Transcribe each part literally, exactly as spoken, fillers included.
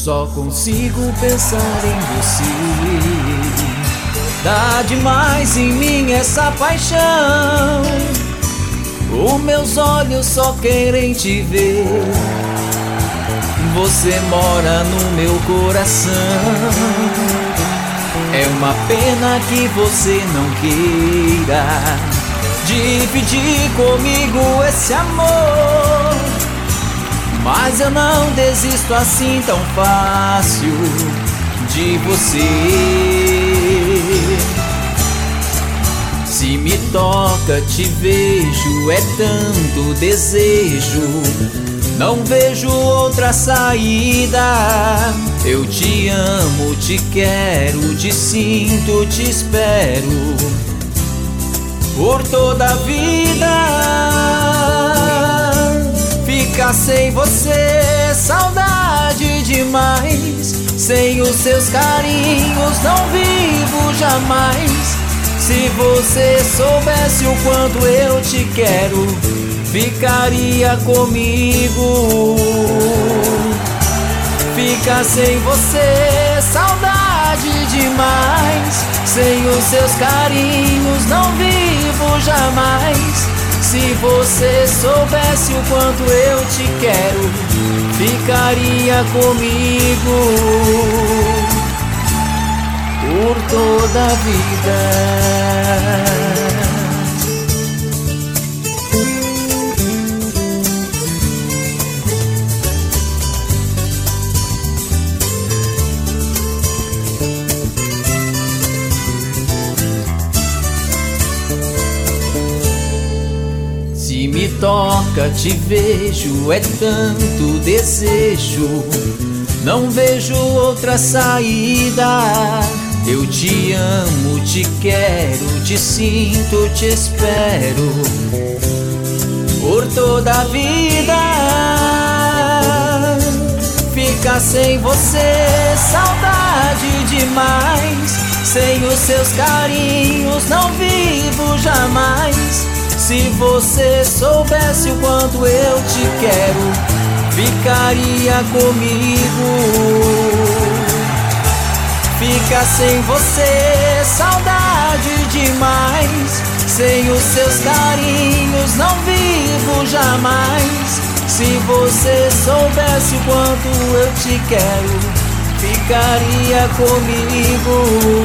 Só consigo pensar em você. Dá demais em mim essa paixão. Os meus olhos só querem te ver. Você mora no meu coração. É uma pena que você não queira dividir comigo esse amor, mas eu não desisto assim tão fácil de você. Se me toca, te vejo, é tanto desejo, não vejo outra saída. Eu te amo, te quero, te sinto, te espero por toda a vida. Ficar sem você, saudade demais. Sem os seus carinhos não vivo jamais. Se você soubesse o quanto eu te quero, ficaria comigo. Ficar sem você, saudade demais. Sem os seus carinhos não vivo jamais. Se você soubesse o quanto eu te quero, ficaria comigo por toda a vida. Se me toca, te vejo, é tanto desejo, não vejo outra saída. Eu te amo, te quero, te sinto, te espero por toda a vida. Ficar sem você, saudade demais. Sem os seus carinhos não vivo jamais. Se você soubesse o quanto eu te quero, ficaria comigo. Ficar sem você, saudade demais. Sem os seus carinhos não vivo jamais. Se você soubesse o quanto eu te quero, ficaria comigo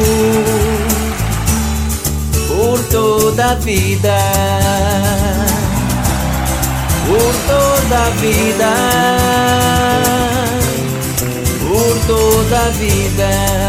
por toda a vida. Por toda a vida. Por toda a vida.